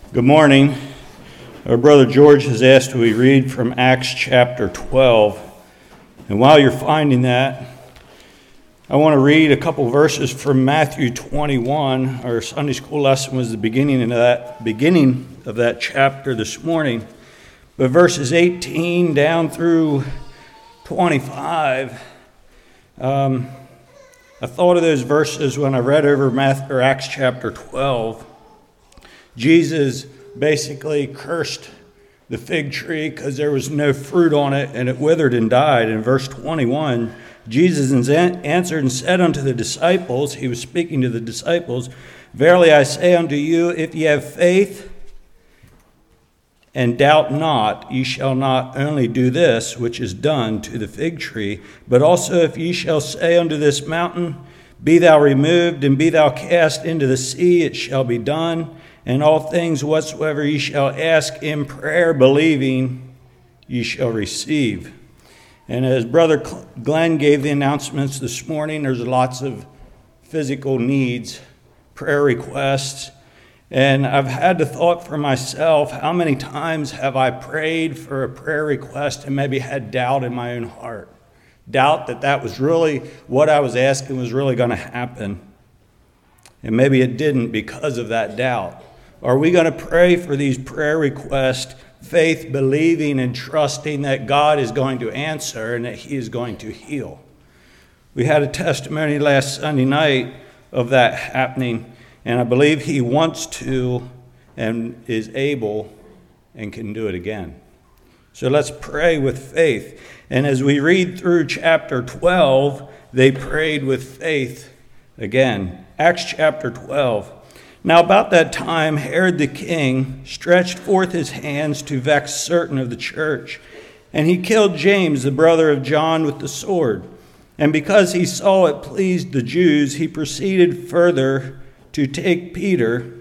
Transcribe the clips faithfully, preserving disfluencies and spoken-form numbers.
Good morning. Our brother George has asked we read from Acts chapter twelve. And while you're finding that, I want to read a couple verses from Matthew twenty-one. Our Sunday school lesson was the beginning of that beginning of that chapter this morning. But verses eighteen down through twenty-five, um, I thought of those verses when I read over Matthew, or Acts chapter twelve. Jesus basically cursed the fig tree because there was no fruit on it and it withered and died. In verse twenty-one, Jesus answered and said unto the disciples, he was speaking to the disciples, Verily I say unto you, if ye have faith and doubt not, ye shall not only do this which is done to the fig tree, but also if ye shall say unto this mountain, Be thou removed and be thou cast into the sea, it shall be done. And all things whatsoever ye shall ask in prayer, believing, ye shall receive. And as Brother Glenn gave the announcements this morning, there's lots of physical needs, prayer requests. And I've had the thought for myself, how many times have I prayed for a prayer request and maybe had doubt in my own heart? Doubt that that was really what I was asking was really going to happen. And maybe it didn't because of that doubt. Are we going to pray for these prayer requests, faith, believing, and trusting that God is going to answer and that he is going to heal? We had a testimony last Sunday night of that happening, and I believe he wants to and is able and can do it again. So let's pray with faith. And as we read through chapter twelve, they prayed with faith again. Acts chapter twelve. Now about that time, Herod the king stretched forth his hands to vex certain of the church, and he killed James, the brother of John, with the sword. And because he saw it pleased the Jews, he proceeded further to take Peter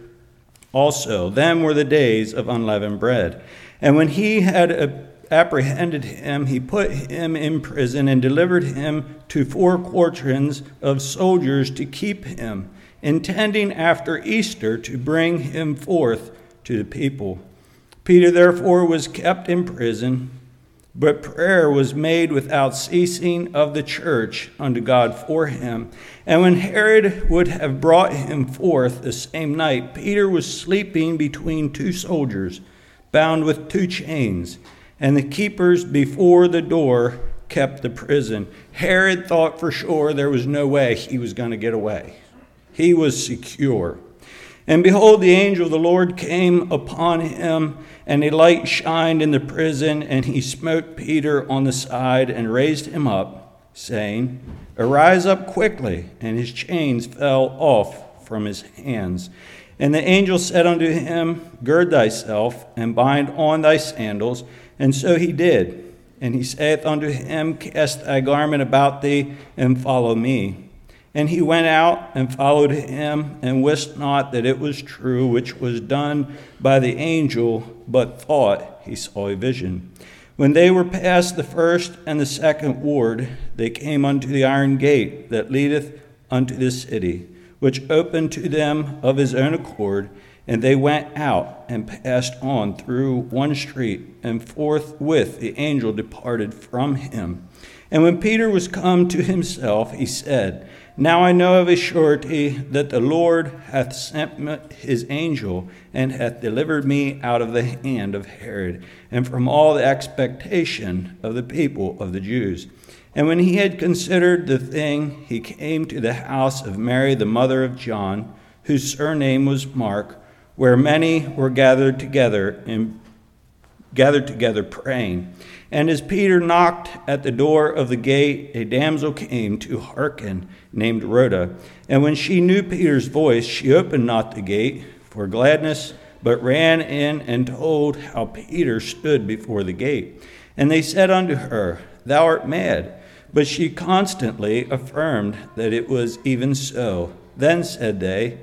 also. Them were the days of unleavened bread. And when he had apprehended him, he put him in prison and delivered him to four quaternions of soldiers to keep him, intending after Easter to bring him forth to the people. Peter therefore was kept in prison, but prayer was made without ceasing of the church unto God for him. And when Herod would have brought him forth the same night, Peter was sleeping between two soldiers, bound with two chains, and the keepers before the door kept the prison. Herod thought for sure there was no way he was going to get away. He was secure. And behold, the angel of the Lord came upon him, and a light shined in the prison, and he smote Peter on the side and raised him up, saying, Arise up quickly. And his chains fell off from his hands. And the angel said unto him, Gird thyself, and bind on thy sandals. And so he did. And he saith unto him, Cast thy garment about thee, and follow me. And he went out and followed him, and wist not that it was true which was done by the angel, but thought he saw a vision. When they were past the first and the second ward, they came unto the iron gate that leadeth unto the city, which opened to them of his own accord. And they went out and passed on through one street, and forthwith the angel departed from him. And when Peter was come to himself, he said, Now I know of a surety that the Lord hath sent his angel, and hath delivered me out of the hand of Herod, and from all the expectation of the people of the Jews. And when he had considered the thing, he came to the house of Mary, the mother of John, whose surname was Mark, where many were gathered together and gathered together praying. And as Peter knocked at the door of the gate, a damsel came to hearken, named Rhoda. And when she knew Peter's voice, she opened not the gate for gladness, but ran in and told how Peter stood before the gate. And they said unto her, Thou art mad. But she constantly affirmed that it was even so. Then said they,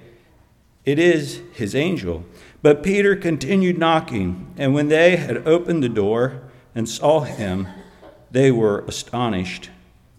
It is his angel. But Peter continued knocking, and when they had opened the door and saw him, they were astonished.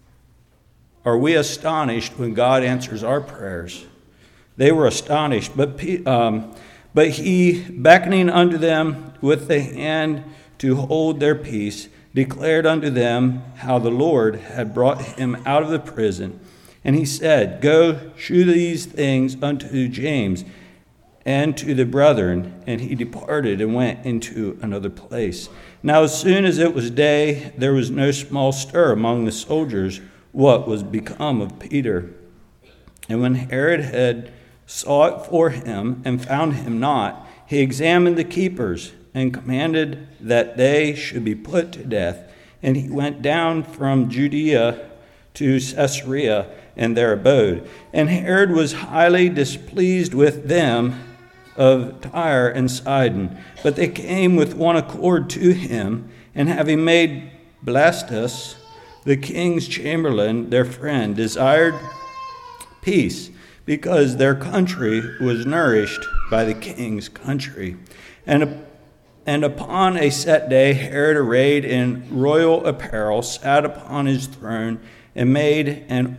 Are we astonished when God answers our prayers? They were astonished, but um, But he, beckoning unto them with the hand to hold their peace, declared unto them how the Lord had brought him out of the prison. And he said, Go, shew these things unto James and to the brethren. And he departed and went into another place. Now as soon as it was day, there was no small stir among the soldiers what was become of Peter. And when Herod had sought for him and found him not, he examined the keepers and commanded that they should be put to death. And he went down from Judea to Caesarea and there abode. And Herod was highly displeased with them of Tyre and Sidon. But they came with one accord to him, and having made Blastus, the king's chamberlain, their friend, desired peace, because their country was nourished by the king's country. And, and upon a set day, Herod, arrayed in royal apparel, sat upon his throne, and made an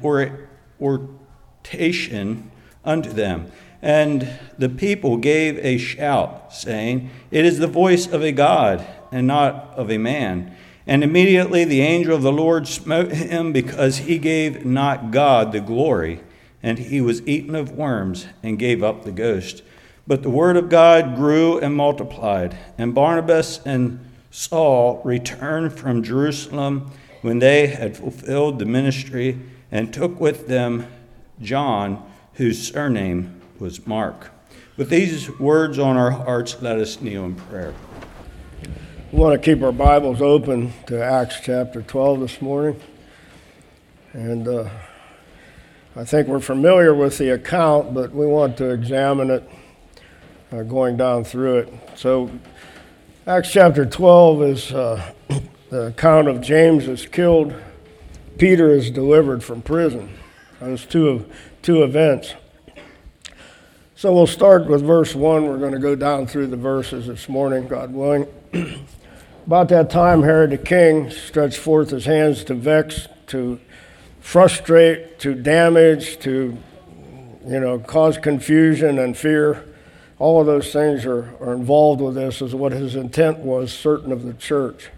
oration unto them. And the people gave a shout, saying, It is the voice of a God, and not of a man. And immediately the angel of the Lord smote him, because he gave not God the glory. And he was eaten of worms, and gave up the ghost. But the word of God grew and multiplied. And Barnabas and Saul returned from Jerusalem when they had fulfilled the ministry, and took with them John, whose surname was Mark. With these words on our hearts, let us kneel in prayer. We want to keep our Bibles open to Acts chapter twelve this morning. And uh, I think we're familiar with the account, but we want to examine it uh, going down through it. So Acts chapter twelve is uh, the account of James is killed. Peter is delivered from prison. Those two, two events. So we'll start with verse one. We're going to go down through the verses this morning, God willing. About that time, Herod the king stretched forth his hands to vex, to frustrate, to damage, to, you know, cause confusion and fear. All of those things are, are involved with this, is what his intent was, certain of the church.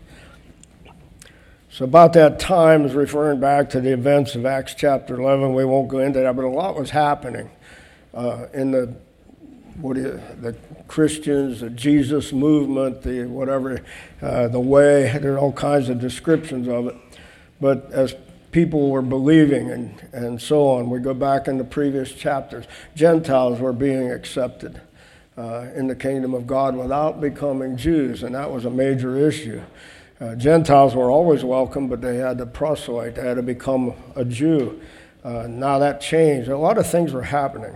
So about that time is referring back to the events of Acts chapter eleven. We won't go into that, but a lot was happening uh, in the what do you, the Christians, the Jesus movement, the whatever, uh, the way. There are all kinds of descriptions of it. But as people were believing and, and so on, we go back in the previous chapters, Gentiles were being accepted uh, in the kingdom of God without becoming Jews, and that was a major issue. Uh, Gentiles were always welcome, but they had to proselyte, they had to become a Jew. Uh, now that changed. A lot of things were happening.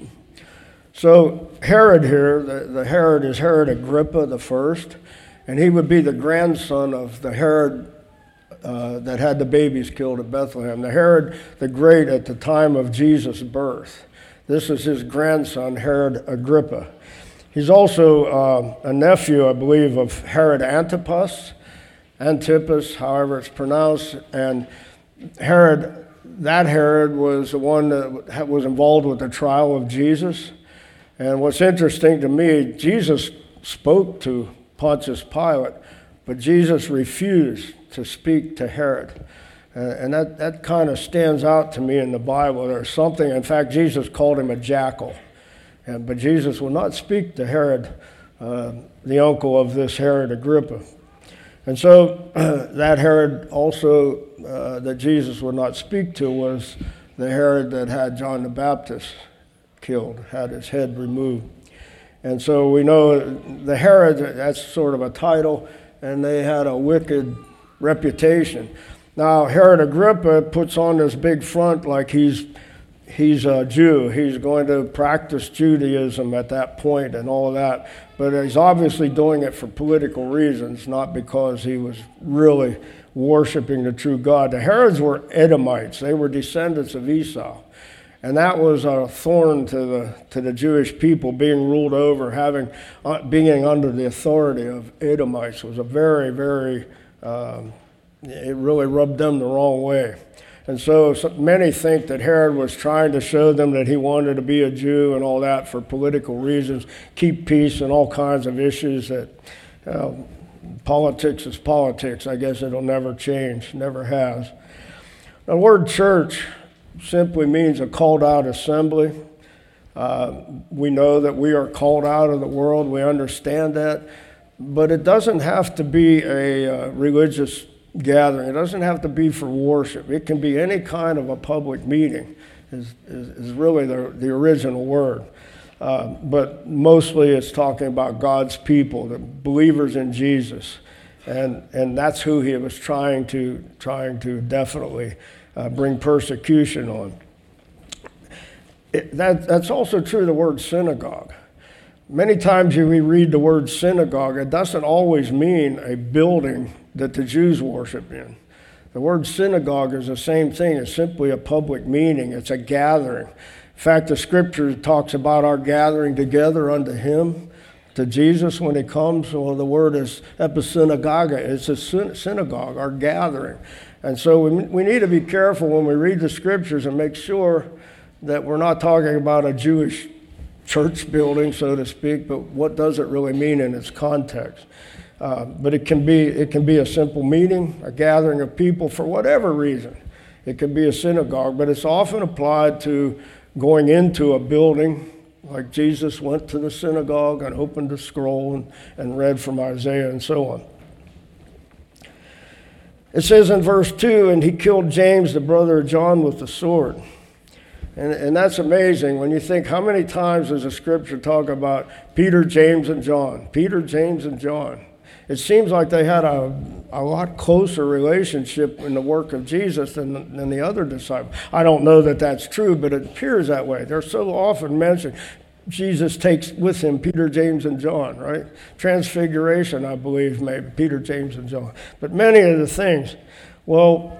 So Herod here, the, the Herod is Herod Agrippa the first, and he would be the grandson of the Herod uh, that had the babies killed at Bethlehem. The Herod the Great at the time of Jesus' birth. This is his grandson, Herod Agrippa. He's also uh, a nephew, I believe, of Herod Antipas, Antipas, however it's pronounced, and Herod, that Herod was the one that was involved with the trial of Jesus. And what's interesting to me, Jesus spoke to Pontius Pilate, but Jesus refused to speak to Herod. Uh, and that, that kind of stands out to me in the Bible. There's something, in fact, Jesus called him a jackal. And, but Jesus will not speak to Herod, uh, the uncle of this Herod Agrippa. And so uh, that Herod also uh, that Jesus would not speak to was the Herod that had John the Baptist killed, had his head removed. And so we know the Herod, that's sort of a title, and they had a wicked reputation. Now Herod Agrippa puts on this big front like he's he's a Jew. He's going to practice Judaism at that point and all of that. But he's obviously doing it for political reasons, not because he was really worshiping the true God. The Herods were Edomites. They were descendants of Esau. And that was a thorn to the to the Jewish people, being ruled over, having uh, being under the authority of Edomites was a very, very, um, it really rubbed them the wrong way. And so, so many think that Herod was trying to show them that he wanted to be a Jew and all that for political reasons, keep peace and all kinds of issues that uh, politics is politics. I guess it'll never change, never has. The word church simply means a called out assembly. Uh, we know that we are called out of the world. We understand that. But it doesn't have to be a uh, religious gathering. It doesn't have to be for worship. It can be any kind of a public meeting is, is, is really the, the original word. Uh, but mostly it's talking about God's people, the believers in Jesus. And, and that's who he was trying to, trying to definitely uh, bring persecution on. It, that, that's also true of the word synagogue. Many times when we read the word synagogue, it doesn't always mean a building that the Jews worship in. The word synagogue is the same thing. It's simply a public meeting. It's a gathering. In fact, the scripture talks about our gathering together unto him, to Jesus when he comes. Well, the word is episynagoga. It's a synagogue, our gathering. And so we, we need to be careful when we read the scriptures and make sure that we're not talking about a Jewish church building, so to speak, but what does it really mean in its context? Uh, but it can be it can be a simple meeting, a gathering of people for whatever reason. It can be a synagogue, but it's often applied to going into a building, like Jesus went to the synagogue and opened the scroll and, and read from Isaiah and so on. It says in verse two, and he killed James, the brother of John, with the sword. And, and that's amazing when you think how many times does the scripture talk about Peter, James, and John? Peter, James, and John. It seems like they had a, a lot closer relationship in the work of Jesus than, than the other disciples. I don't know that that's true, but it appears that way. They're so often mentioned. Jesus takes with him Peter, James, and John, right? Transfiguration, I believe, maybe, Peter, James, and John. But many of the things, well,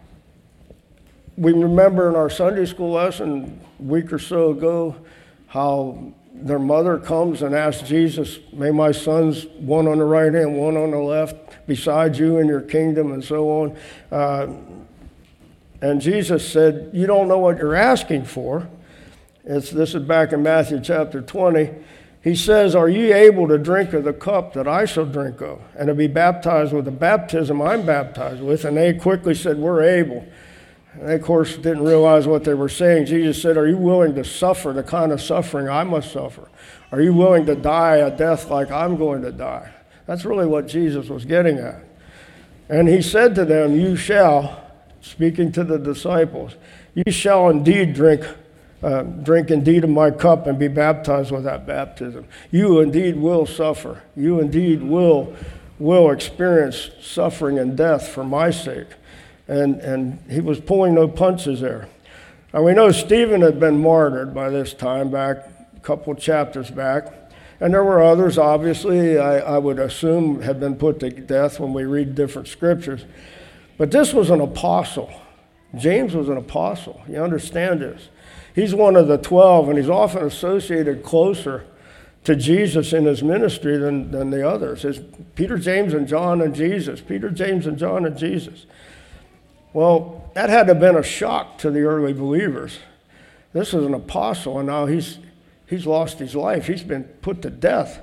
we remember in our Sunday school lesson a week or so ago how their mother comes and asks Jesus, may my sons, one on the right hand, one on the left, beside you in your kingdom, and so on. Uh, and Jesus said, you don't know what you're asking for. It's, this is back in Matthew chapter twenty. He says, are ye able to drink of the cup that I shall drink of, and to be baptized with the baptism I'm baptized with? And they quickly said, we're able. And they, of course, didn't realize what they were saying. Jesus said, are you willing to suffer the kind of suffering I must suffer? Are you willing to die a death like I'm going to die? That's really what Jesus was getting at. And he said to them, you shall, speaking to the disciples, you shall indeed drink, uh, drink indeed of my cup and be baptized with that baptism. You indeed will suffer. You indeed will, will experience suffering and death for my sake. And, and he was pulling no punches there. And we know Stephen had been martyred by this time, back a couple chapters back. And there were others, obviously, I, I would assume had been put to death when we read different scriptures. But this was an apostle. James was an apostle. You understand this? He's one of the twelve, and he's often associated closer to Jesus in his ministry than, than the others. It's Peter, James, and John, and Jesus. Peter, James, and John, and Jesus. Well, that had to have been a shock to the early believers. This is an apostle, and now he's he's lost his life. He's been put to death.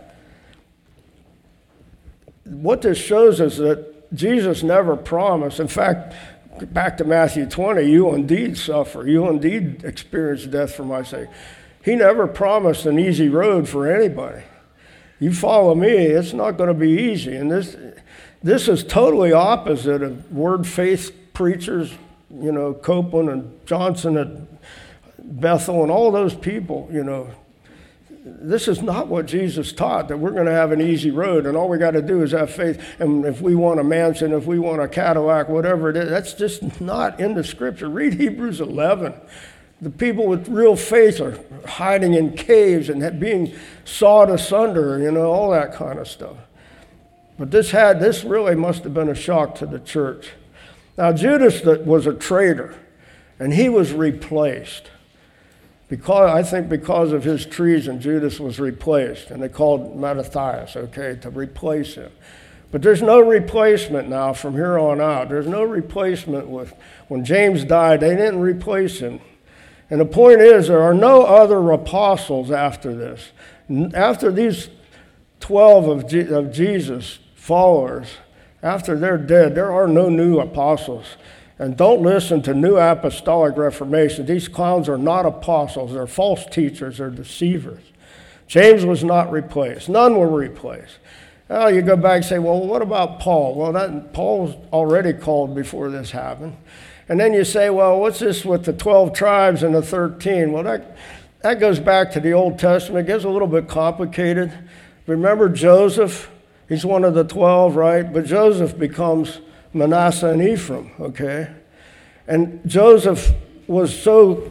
What this shows is that Jesus never promised. In fact, back to Matthew twenty, you will indeed suffer. You will indeed experience death for my sake. He never promised an easy road for anybody. You follow me, it's not going to be easy. And this, this is totally opposite of word faith preachers, you know, Copeland and Johnson at Bethel and all those people, you know. This is not what Jesus taught, that we're going to have an easy road and all we got to do is have faith. And if we want a mansion, if we want a Cadillac, whatever it is, that's just not in the scripture. Read Hebrews eleven. The people with real faith are hiding in caves and being sawed asunder, you know, all that kind of stuff. But this had, this really must have been a shock to the church. Now, Judas was a traitor, and he was replaced. Because I think because of his treason, Judas was replaced, and they called Mattathias, okay, to replace him. But there's no replacement now from here on out. There's no replacement with, when James died, they didn't replace him. And the point is, there are no other apostles after this. After these twelve of, G- of Jesus' followers, after they're dead, there are no new apostles. And don't listen to New Apostolic Reformation. These clowns are not apostles. They're false teachers. They're deceivers. James was not replaced. None were replaced. Now you go back and say, well, what about Paul? Well, that Paul was already called before this happened. And then you say, well, what's this with the twelve tribes and the thirteen? Well, that, that goes back to the Old Testament. It gets a little bit complicated. Remember Joseph? He's one of the twelve, right? But Joseph becomes Manasseh and Ephraim, okay? And Joseph was so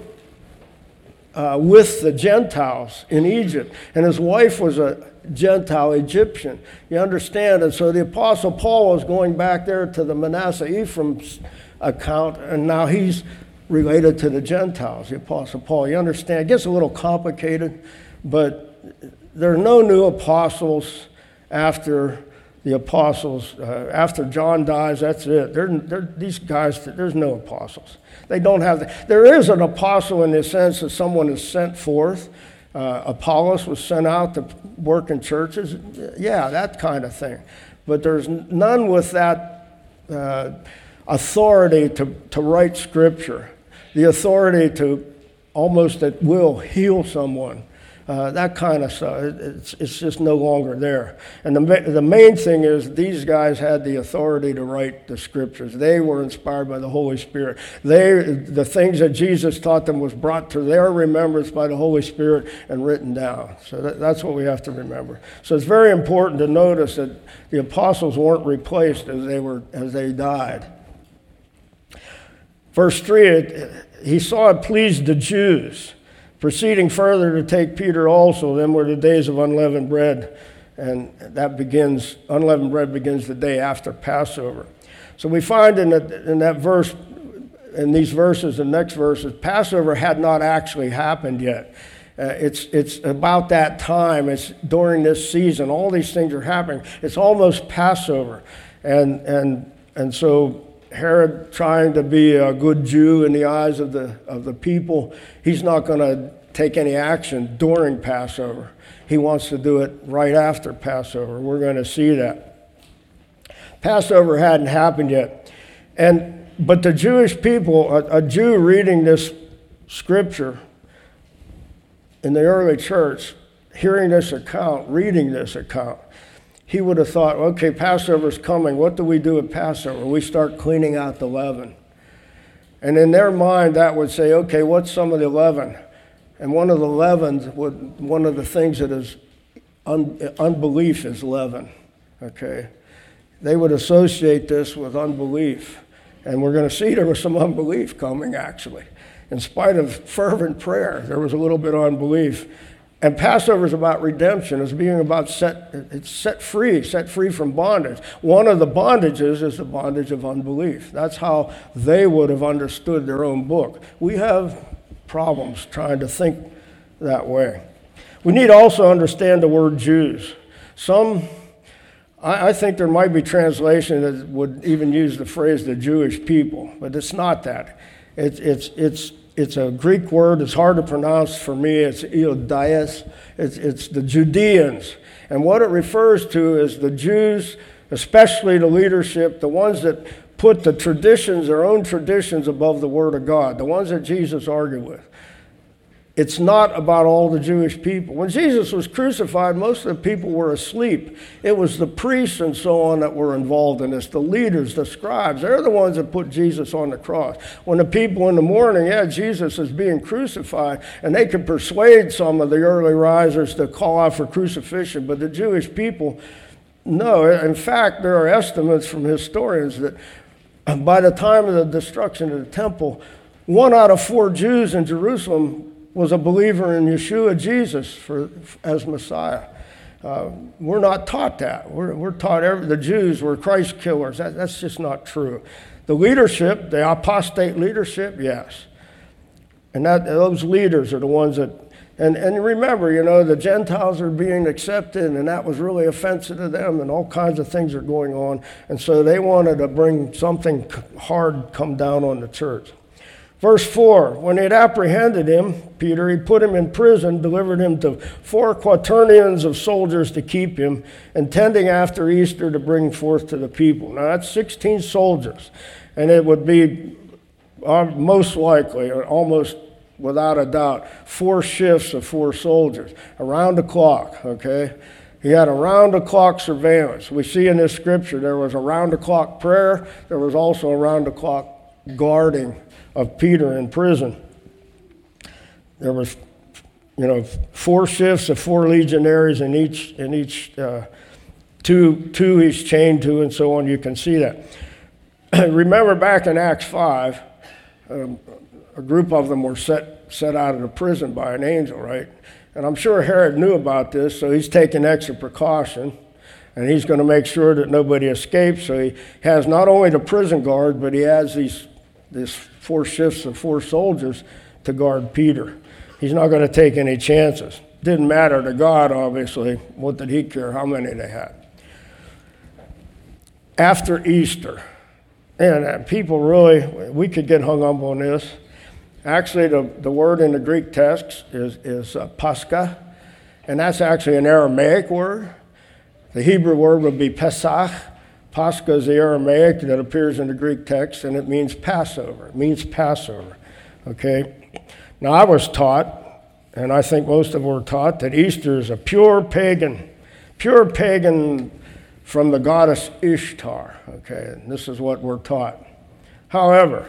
uh, with the Gentiles in Egypt, and his wife was a Gentile Egyptian. You understand? And so the Apostle Paul was going back there to the Manasseh Ephraim's account, and now he's related to the Gentiles, the Apostle Paul. You understand? It gets a little complicated, but there are no new apostles after the apostles. Uh, after John dies, that's it. They're, they're, these guys, there's no apostles. They don't have the, there is an apostle in the sense that someone is sent forth. Uh, Apollos was sent out to work in churches. Yeah, that kind of thing. But there's none with that uh, authority to, to write scripture, the authority to almost at will heal someone. Uh, that kind of stuff, it's, it's just no longer there. And the, the main thing is these guys had the authority to write the scriptures. They were inspired by the Holy Spirit. They, the things that Jesus taught them was brought to their remembrance by the Holy Spirit and written down. So that, that's what we have to remember. So it's very important to notice that the apostles weren't replaced as they, were, as they died. Verse three, it, he saw it pleased the Jews. Proceeding further to take Peter also, then were the days of unleavened bread, and that begins, unleavened bread begins the day after Passover. So we find in that, in that verse, in these verses, the next verses, Passover had not actually happened yet. Uh, it's, it's about that time, it's during this season, all these things are happening. It's almost Passover, and, and, and so Herod, trying to be a good Jew in the eyes of the of the people, he's not going to take any action during Passover. He wants to do it right after Passover. We're going to see that. Passover hadn't happened yet. And but the Jewish people, a, a Jew reading this scripture in the early church, hearing this account, reading this account, he would have thought, okay, Passover's coming. What do we do at Passover? We start cleaning out the leaven. And in their mind, that would say, okay, what's some of the leaven? And one of the leavens, would, one of the things that is un, unbelief is leaven, okay? They would associate this with unbelief. And we're going to see there was some unbelief coming, actually. In spite of fervent prayer, there was a little bit of unbelief. And Passover is about redemption. It's being about set, it's set free, set free from bondage. One of the bondages is the bondage of unbelief. That's how they would have understood their own book. We have problems trying to think that way. We need to also understand the word Jews. Some, I, I think there might be translation that would even use the phrase the Jewish people, but it's not that. It's, it's, it's, It's a Greek word. It's hard to pronounce for me. It's Iodias. It's, it's the Judeans. And what it refers to is the Jews, especially the leadership, the ones that put the traditions, their own traditions, above the Word of God, the ones that Jesus argued with. It's not about all the Jewish people. When Jesus was crucified, most of the people were asleep. It was the priests and so on that were involved in this, the leaders, the scribes. They're the ones that put Jesus on the cross. When the people in the morning, yeah, Jesus is being crucified, and they could persuade some of the early risers to call out for crucifixion, but the Jewish people, no. In fact, there are estimates from historians that by the time of the destruction of the temple, one out of four Jews in Jerusalem was a believer in Yeshua, Jesus, for, as Messiah. Uh, we're not taught that. We're, we're taught every, the Jews were Christ killers. That, that's just not true. The leadership, the apostate leadership, yes. And that, those leaders are the ones that And, and remember, you know, the Gentiles are being accepted, and that was really offensive to them, and all kinds of things are going on. And so they wanted to bring something hard come down on the church. Verse four, when he had apprehended him, Peter, he put him in prison, delivered him to four quaternions of soldiers to keep him, intending after Easter to bring forth to the people. Now that's sixteen soldiers, and it would be uh, most likely, or almost without a doubt, four shifts of four soldiers, around the clock, okay? He had around-the-clock surveillance. We see in this scripture there was around-the-clock prayer. There was also around-the-clock guarding of Peter in prison. There was, you know, four shifts of four legionaries in each, in each uh, two, two he's chained to, and so on. You can see that. Remember back in Acts five, um, a group of them were set, set out of the prison by an angel, right? And I'm sure Herod knew about this, so he's taking extra precaution, and he's going to make sure that nobody escapes. So he has not only the prison guard, but he has these, these four shifts of four soldiers to guard Peter. He's not going to take any chances. Didn't matter to God, obviously. What did he care how many they had? After Easter, and people really, we could get hung up on this. Actually, the, the word in the Greek text is, is uh, Pascha, and that's actually an Aramaic word. The Hebrew word would be Pesach. Pascha is the Aramaic that appears in the Greek text, and it means Passover. It means Passover, okay? Now, I was taught, and I think most of us were taught, that Easter is a pure pagan, pure pagan from the goddess Ishtar, okay? And this is what we're taught. However,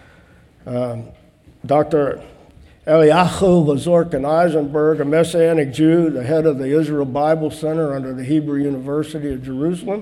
um, Doctor Eliyahu Lazorkin Eisenberg, a Messianic Jew, the head of the Israel Bible Center under the Hebrew University of Jerusalem,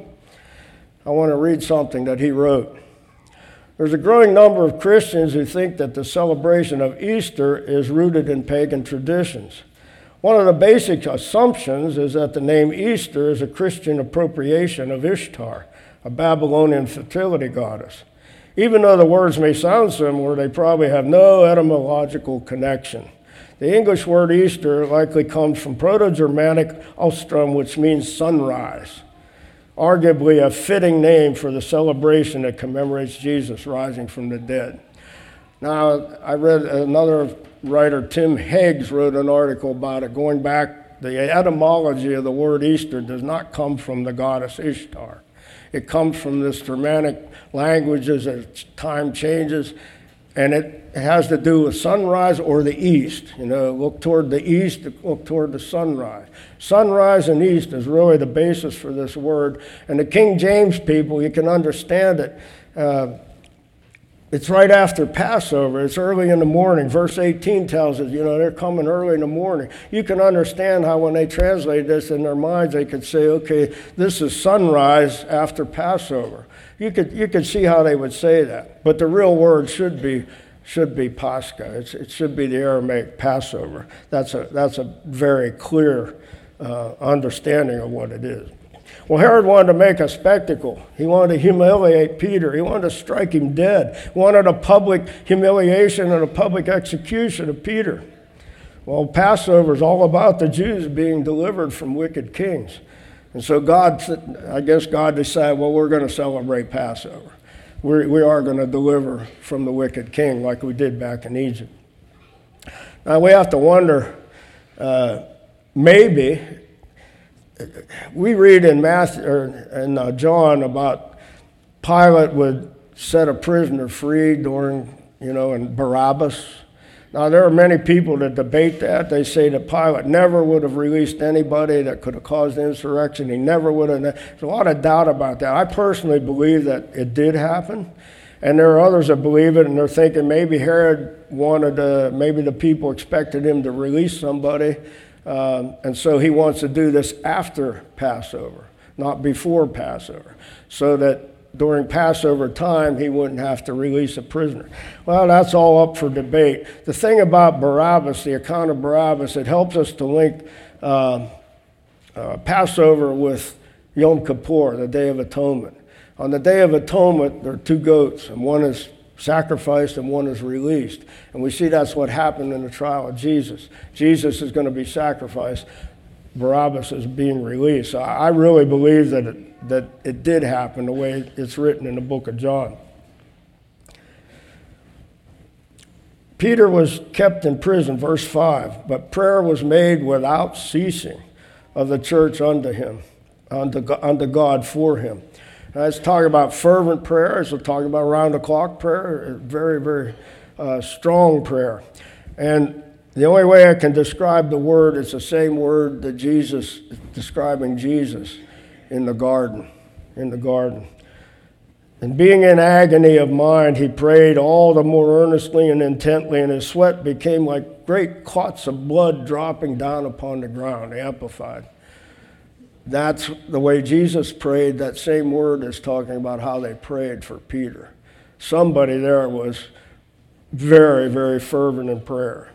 I want to read something that he wrote. There's a growing number of Christians who think that the celebration of Easter is rooted in pagan traditions. One of the basic assumptions is that the name Easter is a Christian appropriation of Ishtar, a Babylonian fertility goddess. Even though the words may sound similar, they probably have no etymological connection. The English word Easter likely comes from Proto-Germanic Ostrom, which means sunrise, arguably a fitting name for the celebration that commemorates Jesus rising from the dead. Now, I read another writer, Tim Heggs, wrote an article about it, going back, the etymology of the word Easter does not come from the goddess Ishtar. It comes from this Germanic languages as time changes, and it has to do with sunrise or the east. You know, look toward the east, look toward the sunrise. Sunrise and east is really the basis for this word. And the King James people, you can understand it. Uh, it's right after Passover. It's early in the morning. Verse eighteen tells us, you know, they're coming early in the morning. You can understand how when they translate this in their minds, they could say, okay, this is sunrise after Passover. You could you could see how they would say that. But the real word should be should be Pascha. It's, it should be the Aramaic Passover. That's a that's a very clear uh, understanding of what it is. Well, Herod wanted to make a spectacle. He wanted to humiliate Peter. He wanted to strike him dead. He wanted a public humiliation and a public execution of Peter. Well, Passover is all about the Jews being delivered from wicked kings. And so God, I guess God decided, well, we're going to celebrate Passover. We're, we are going to deliver from the wicked king like we did back in Egypt. Now, we have to wonder, uh, maybe, we read in Matthew or in uh, John about Pilate would set a prisoner free during, you know, and Barabbas. Now, there are many people that debate that. They say that Pilate never would have released anybody that could have caused insurrection. He never would have. There's a lot of doubt about that. I personally believe that it did happen. And there are others that believe it, and they're thinking maybe Herod wanted to, maybe the people expected him to release somebody. Um, and so he wants to do this after Passover, not before Passover, so that during Passover time he wouldn't have to release a prisoner. Well, that's all up for debate. The thing about Barabbas, the account of Barabbas, it helps us to link uh, uh, Passover with Yom Kippur, the Day of Atonement. On the Day of Atonement, there are two goats, and one is sacrificed and one is released. And we see that's what happened in the trial of Jesus. Jesus is going to be sacrificed. Barabbas is being released. So I really believe that it, that it did happen the way it's written in the book of John. Peter was kept in prison, verse five, but prayer was made without ceasing of the church unto him, unto, unto God for him. Now, it's talking about fervent prayer. It's talking about round-the-clock prayer, very, very uh, strong prayer. And the only way I can describe the word, it's the same word that Jesus, describing Jesus in the garden, in the garden. And being in agony of mind, he prayed all the more earnestly and intently, and his sweat became like great clots of blood dropping down upon the ground, amplified. That's the way Jesus prayed. That same word is talking about how they prayed for Peter. Somebody there was very, very fervent in prayer.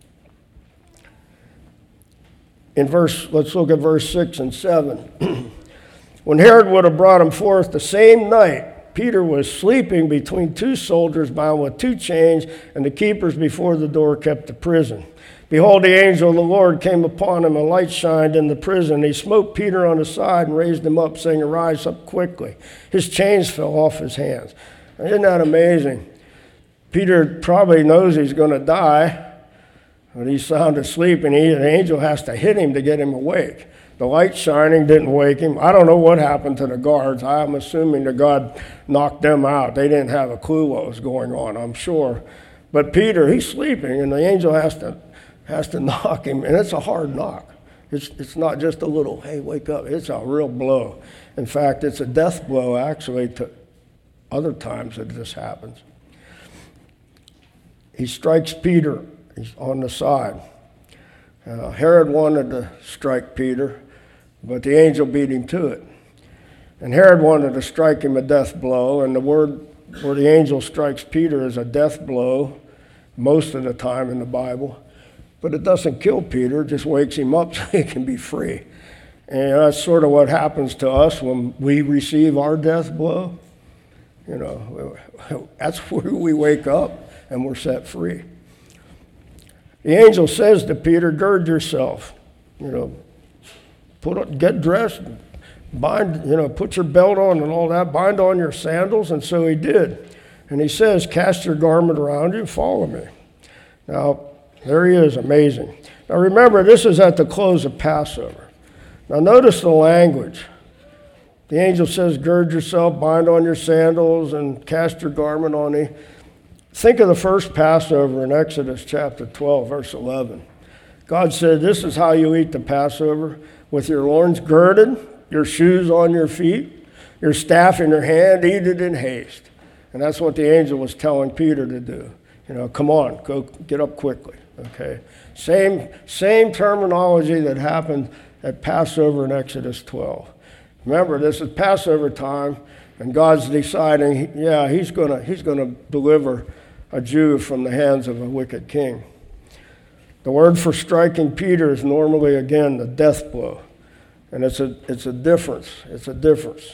In verse, let's look at verse six and seven. When Herod would have brought him forth the same night, Peter was sleeping between two soldiers bound with two chains, and the keepers before the door kept the prison. Behold, the angel of the Lord came upon him, and light shined in the prison. He smote Peter on the side and raised him up, saying, Arise up quickly. His chains fell off his hands. Isn't that amazing? Peter probably knows he's going to die, but he's sound asleep, and he, the angel has to hit him to get him awake. The light shining didn't wake him. I don't know what happened to the guards. I'm assuming that God knocked them out. They didn't have a clue what was going on, I'm sure. But Peter, he's sleeping, and the angel has to has to knock him, and it's a hard knock. It's it's not just a little, hey, wake up. It's a real blow. In fact, it's a death blow, actually, to other times that this happens. He strikes Peter. He's on the side. Uh, Herod wanted to strike Peter, but the angel beat him to it. And Herod wanted to strike him a death blow, and the word where the angel strikes Peter is a death blow most of the time in the Bible. But it doesn't kill Peter, it just wakes him up so he can be free. And that's sort of what happens to us when we receive our death blow. You know, that's where we wake up and we're set free. The angel says to Peter, gird yourself, you know, put on, get dressed, bind, you know, put your belt on and all that, bind on your sandals, and so he did. And he says, cast your garment around you, follow me. Now, there he is, amazing. Now remember, this is at the close of Passover. Now notice the language. The angel says, gird yourself, bind on your sandals, and cast your garment on thee. Think of the first Passover in Exodus chapter twelve, verse eleven. God said, this is how you eat the Passover, with your loins girded, your shoes on your feet, your staff in your hand, eat it in haste. And that's what the angel was telling Peter to do. You know, come on, go get up quickly, okay? Same, same terminology that happened at Passover in Exodus twelve. Remember, this is Passover time, and God's deciding, yeah, he's gonna, he's gonna deliver a Jew from the hands of a wicked king. The word for striking Peter is normally, again, the death blow. And it's a, it's a difference. It's a difference.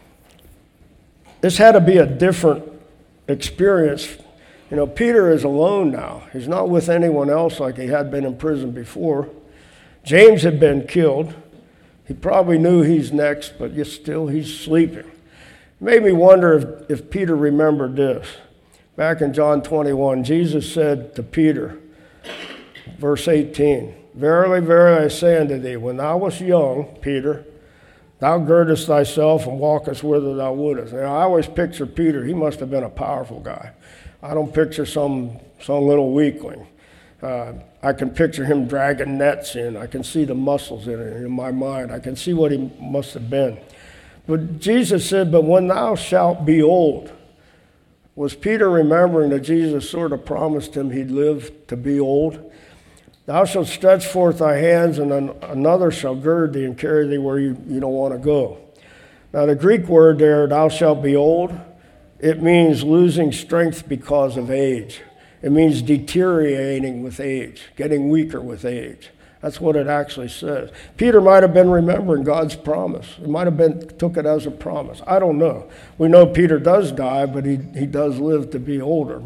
This had to be a different experience. You know, Peter is alone now. He's not with anyone else like he had been in prison before. James had been killed. He probably knew he's next, but yet still he's sleeping. It made me wonder if, if Peter remembered this. Back in John twenty-one, Jesus said to Peter, verse eighteen, Verily, verily, I say unto thee, when thou wast young, Peter, thou girdest thyself and walkest whither thou wouldest. Now, I always picture Peter, he must have been a powerful guy. I don't picture some, some little weakling. Uh, I can picture him dragging nets in. I can see the muscles in it in my mind. I can see what he must have been. But Jesus said, but when thou shalt be old, was Peter remembering that Jesus sort of promised him he'd live to be old? Thou shalt stretch forth thy hands, and another shall gird thee and carry thee where you, you don't want to go. Now the Greek word there, thou shalt be old, it means losing strength because of age. It means deteriorating with age, getting weaker with age. That's what it actually says. Peter might have been remembering God's promise. He might have been took it as a promise. I don't know. We know Peter does die, but he, he does live to be older.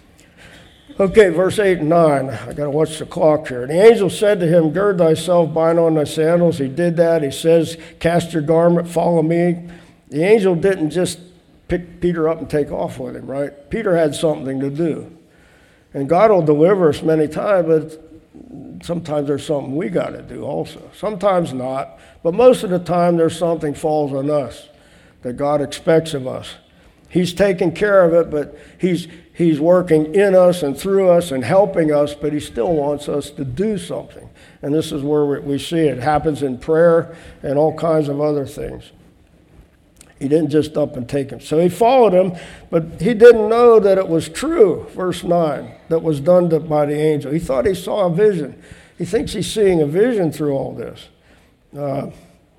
Okay, verse eight and nine. I got to watch the clock here. The angel said to him, gird thyself, bind on thy sandals. He did that. He says, cast your garment, follow me. The angel didn't just pick Peter up and take off with him, right? Peter had something to do. And God will deliver us many times, but sometimes there's something we got to do also. Sometimes not, but most of the time there's something falls on us that God expects of us. He's taking care of it, but he's he's working in us and through us and helping us, but he still wants us to do something. And this is where we, we see it. It happens in prayer and all kinds of other things. He didn't just up and take him. So he followed him, but he didn't know that it was true, verse nine, that was done to, by the angel. He thought he saw a vision. He thinks he's seeing a vision through all this. Uh,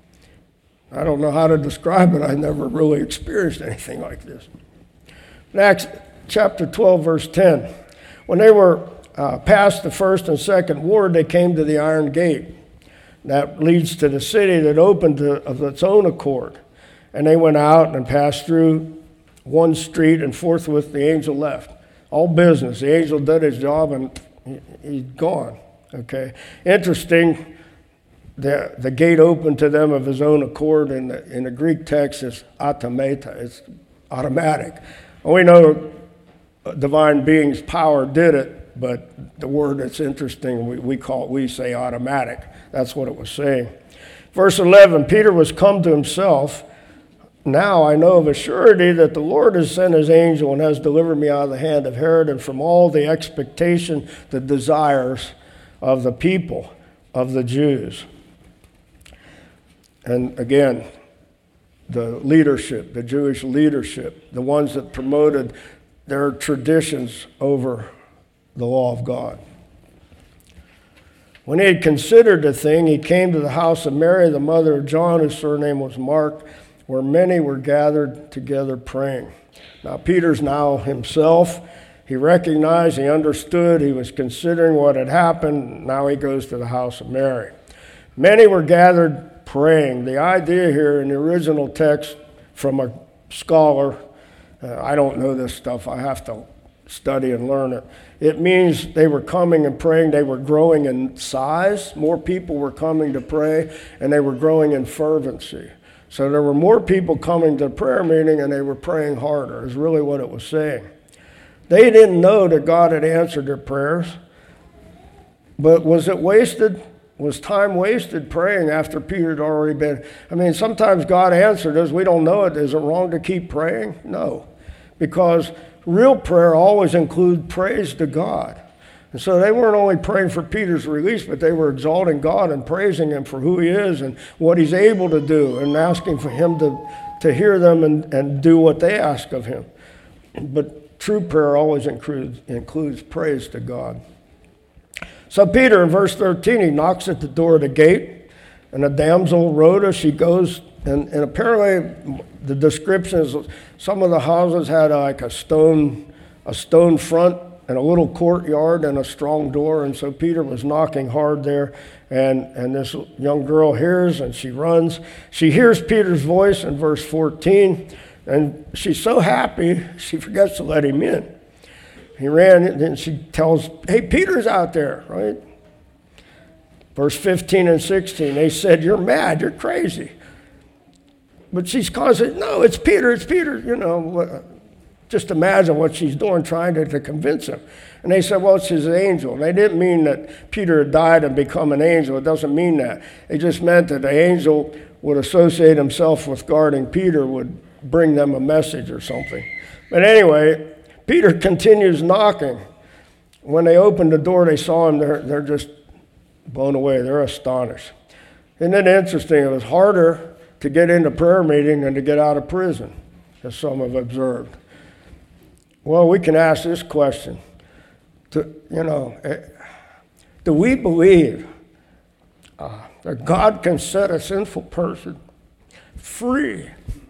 I don't know how to describe it. I never really experienced anything like this. In Acts chapter twelve, verse ten, when they were uh, past the first and second ward, they came to the iron gate that leads to the city that opened to, of its own accord. And they went out and passed through one street, and forthwith the angel left. All business. The angel did his job, and he, he's gone. Okay. Interesting. The, the gate opened to them of his own accord. In the, in the Greek text, it's automata. It's automatic. And we know divine being's power did it, but the word that's interesting, we, we call it, we say automatic. That's what it was saying. Verse eleven, Peter was come to himself. Now I know of a surety that the Lord has sent his angel and has delivered me out of the hand of Herod and from all the expectation, the desires of the people, of the Jews. And again, the leadership, the Jewish leadership, the ones that promoted their traditions over the law of God. When he had considered the thing, he came to the house of Mary, the mother of John, whose surname was Mark, where many were gathered together praying. Now, Peter's now himself. He recognized, he understood, he was considering what had happened. Now he goes to the house of Mary. Many were gathered praying. The idea here in the original text from a scholar, uh, I don't know this stuff, I have to study and learn it. It means they were coming and praying, they were growing in size. More people were coming to pray, and they were growing in fervency. So there were more people coming to the prayer meeting, and they were praying harder, is really what it was saying. They didn't know that God had answered their prayers, but was it wasted? Was time wasted praying after Peter had already been? I mean, sometimes God answered us. We don't know it. Is it wrong to keep praying? No, because real prayer always includes praise to God. And so they weren't only praying for Peter's release, but they were exalting God and praising him for who he is and what he's able to do and asking for him to, to hear them and, and do what they ask of him. But true prayer always includes, includes praise to God. So Peter, in verse thirteen, he knocks at the door of the gate, and a damsel, Rhoda, she goes, and, and apparently the description is some of the houses had like a stone, a stone front, and a little courtyard and a strong door. And so Peter was knocking hard there, and, and this young girl hears, and she runs. She hears Peter's voice in verse fourteen, and she's so happy, she forgets to let him in. He ran, and she tells, hey, Peter's out there, right? Verse fifteen and sixteen, they said, you're mad, you're crazy. But she's constantly, no, it's Peter, it's Peter, you know. Just imagine what she's doing, trying to, to convince him. And they said, well, it's his angel. And they didn't mean that Peter had died and become an angel. It doesn't mean that. It just meant that the angel would associate himself with guarding Peter, would bring them a message or something. But anyway, Peter continues knocking. When they opened the door, they saw him. They're, they're just blown away. They're astonished. Isn't it interesting? It was harder to get into prayer meeting than to get out of prison, as some have observed. Well, we can ask this question. To, you know, do we believe uh, that God can set a sinful person free?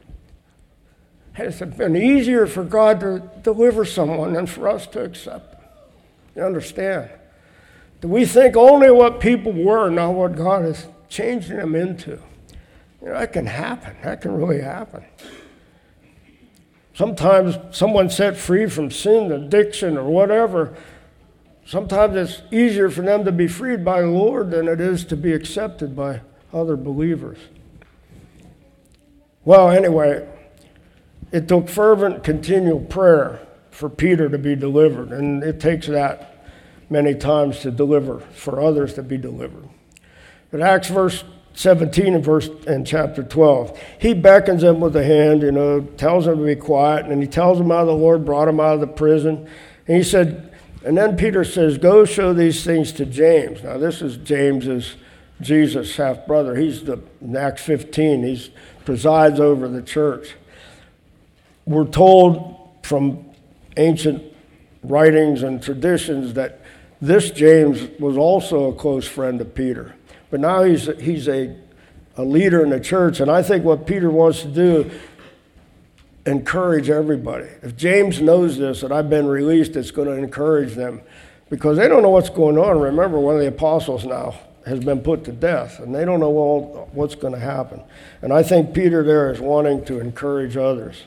Has it been easier for God to deliver someone than for us to accept them? You understand? Do we think only what people were, not what God is changing them into? You know, that can happen. That can really happen. Sometimes someone set free from sin, addiction, or whatever, sometimes it's easier for them to be freed by the Lord than it is to be accepted by other believers. Well, anyway, it took fervent, continual prayer for Peter to be delivered, and it takes that many times to deliver, for others to be delivered. But Acts verse seventeen and verse and chapter twelve, he beckons them with a hand, you know, tells them to be quiet, and he tells them how the Lord brought him out of the prison. And he said, and then Peter says, go show these things to James. Now this is James's, Jesus' half-brother. He's the, in Acts fifteen, he presides over the church. We're told from ancient writings and traditions that this James was also a close friend of Peter. But now he's, he's a, a leader in the church, and I think what Peter wants to do, encourage everybody. If James knows this, that I've been released, it's going to encourage them, because they don't know what's going on. Remember, one of the apostles now has been put to death, and they don't know all, what's going to happen. And I think Peter there is wanting to encourage others.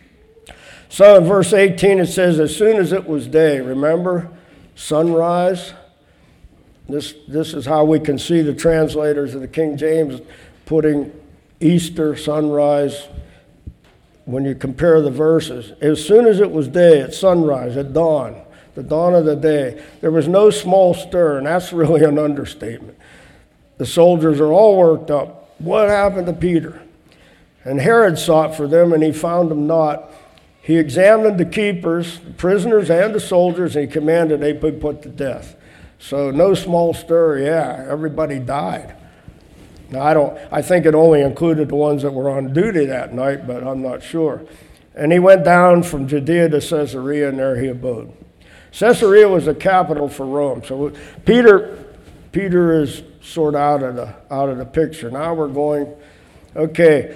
So in verse eighteen it says, as soon as it was day, remember, sunrise. This, this is how we can see the translators of the King James putting Easter, sunrise, when you compare the verses. As soon as it was day, at sunrise, at dawn, the dawn of the day, there was no small stir, and that's really an understatement. The soldiers are all worked up. What happened to Peter? And Herod sought for them, and he found them not. He examined the keepers, the prisoners, and the soldiers, and he commanded they be put to death. So no small stir, yeah, everybody died. Now, I don't, I think it only included the ones that were on duty that night, but I'm not sure. And he went down from Judea to Caesarea, and there he abode. Caesarea was the capital for Rome. So Peter, Peter is sort of out of the, out of the picture. Now we're going, okay,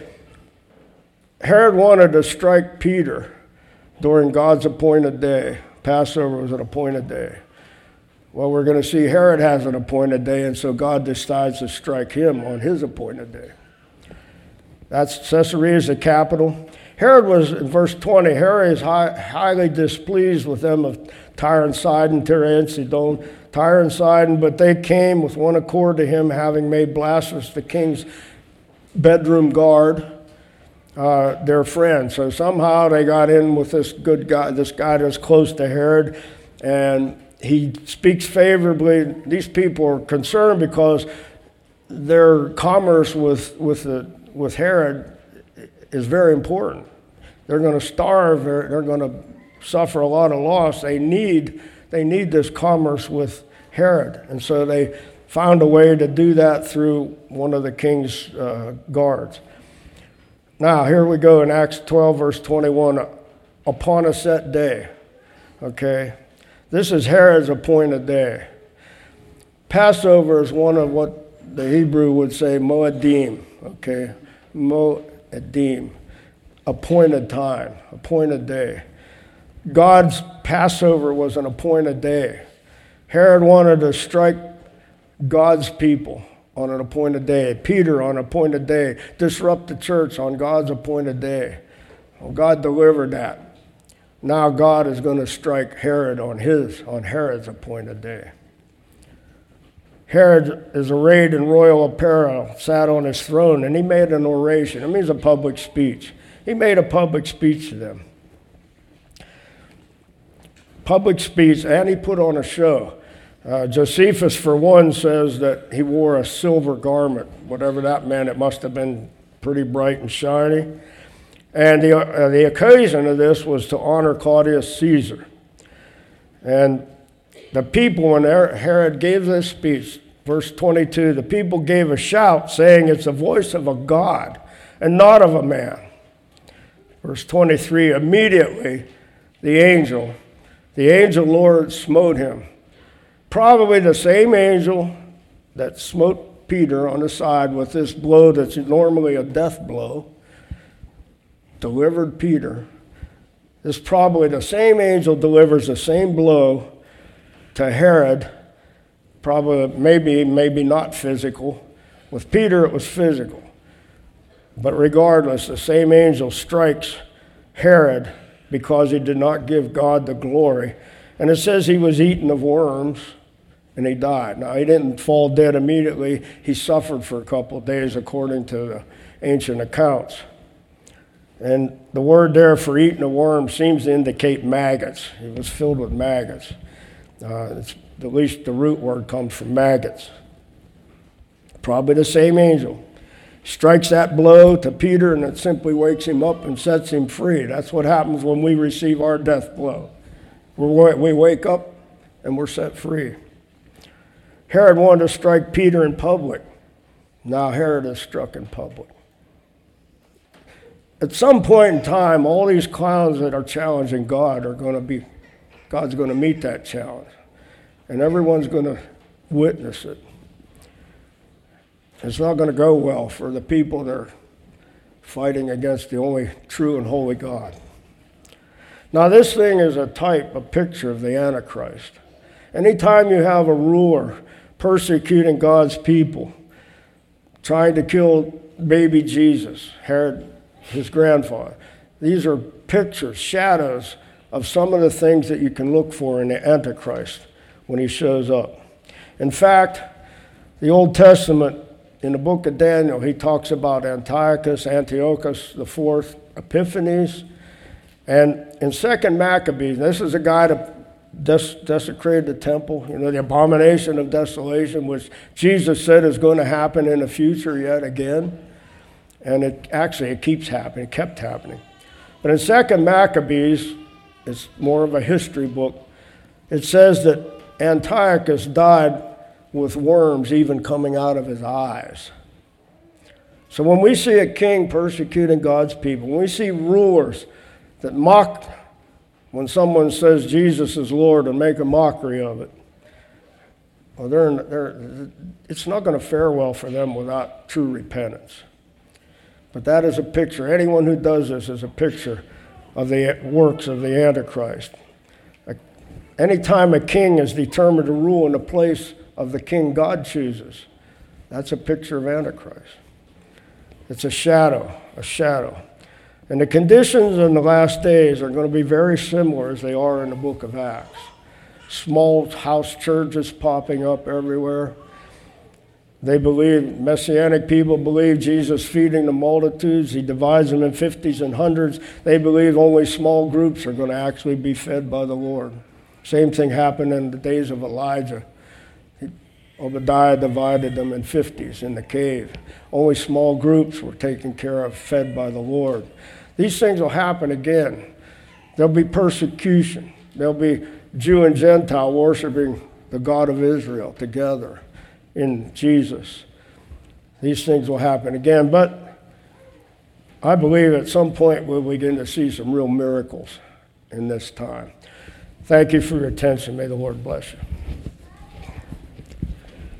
Herod wanted to strike Peter during God's appointed day. Passover was an appointed day. Well, we're going to see Herod has an appointed day, and so God decides to strike him on his appointed day. That's Caesarea is the capital. Herod was, in verse twenty, Herod is high, highly displeased with them of Tyre and Sidon, Tyre and Sidon, Tyre and Sidon, but they came with one accord to him, having made blasphemous the king's bedroom guard, uh, their friend. So somehow they got in with this good guy, this guy that's close to Herod, and he speaks favorably. These people are concerned because their commerce with with the, with Herod is very important. They're going to starve. They're, they're going to suffer a lot of loss. They need they need this commerce with Herod, and so they found a way to do that through one of the king's uh, guards. Now here we go in Acts twelve, verse twenty-one. Upon a set day, okay. This is Herod's appointed day. Passover is one of what the Hebrew would say Moedim, okay? Moedim, appointed time, appointed day. God's Passover was an appointed day. Herod wanted to strike God's people on an appointed day. Peter on an appointed day. Disrupt the church on God's appointed day. Well, God delivered that. Now God is going to strike Herod on his, on Herod's appointed day. Herod is arrayed in royal apparel, sat on his throne, and he made an oration. It means a public speech. He made a public speech to them. Public speech, and he put on a show. Uh, Josephus, for one, says that he wore a silver garment. Whatever that meant, it must have been pretty bright and shiny. And the, uh, the occasion of this was to honor Claudius Caesar. And the people, when Herod gave this speech, verse twenty-two, the people gave a shout saying, it's the voice of a God and not of a man. Verse twenty-three, immediately the angel, the angel Lord smote him. Probably the same angel that smote Peter on the side with this blow that's normally a death blow, delivered Peter. This probably the same angel delivers the same blow to Herod probably, maybe, maybe not physical. With Peter, it was physical. But regardless, the same angel strikes Herod because he did not give God the glory. And it says he was eaten of worms and he died. Now, he didn't fall dead immediately. He suffered for a couple of days according to the ancient accounts. And the word there for eaten of worms seems to indicate maggots. It was filled with maggots. Uh, it's, at least the root word comes from maggots. Probably the same angel. Strikes that blow to Peter, and it simply wakes him up and sets him free. That's what happens when we receive our death blow. We're, we wake up and we're set free. Herod wanted to strike Peter in public. Now Herod is struck in public. At some point in time, all these clowns that are challenging God are going to be, God's going to meet that challenge. And everyone's going to witness it. It's not going to go well for the people that are fighting against the only true and holy God. Now, this thing is a type, a picture of the Antichrist. Anytime you have a ruler persecuting God's people, trying to kill baby Jesus, Herod, his grandfather, these are pictures, shadows of some of the things that you can look for in the Antichrist when he shows up. In fact, the Old Testament, in the book of Daniel, he talks about Antiochus, Antiochus the fourth, Epiphanes. And in Second Maccabees, this is a guy that des- desecrated the temple, you know, the abomination of desolation, which Jesus said is going to happen in the future yet again. And it actually, it keeps happening, it kept happening. But in Second Maccabees, it's more of a history book, it says that Antiochus died with worms even coming out of his eyes. So when we see a king persecuting God's people, when we see rulers that mock when someone says Jesus is Lord and make a mockery of it, well, they're, they're, it's not going to fare well for them without true repentance. But that is a picture. Anyone who does this is a picture of the works of the Antichrist. Anytime a king is determined to rule in the place of the king God chooses, that's a picture of Antichrist. It's a shadow, a shadow. And the conditions in the last days are going to be very similar as they are in the book of Acts. Small house churches popping up everywhere. They believe, Messianic people believe Jesus feeding the multitudes. He divides them in fifties and hundreds. They believe only small groups are going to actually be fed by the Lord. Same thing happened in the days of Elijah. Obadiah divided them in fifties in the cave. Only small groups were taken care of, fed by the Lord. These things will happen again. There'll be persecution. There'll be Jew and Gentile worshiping the God of Israel together in Jesus. These things will happen again. But I believe at some point we'll begin to see some real miracles in this time. Thank you for your attention. May the Lord bless you.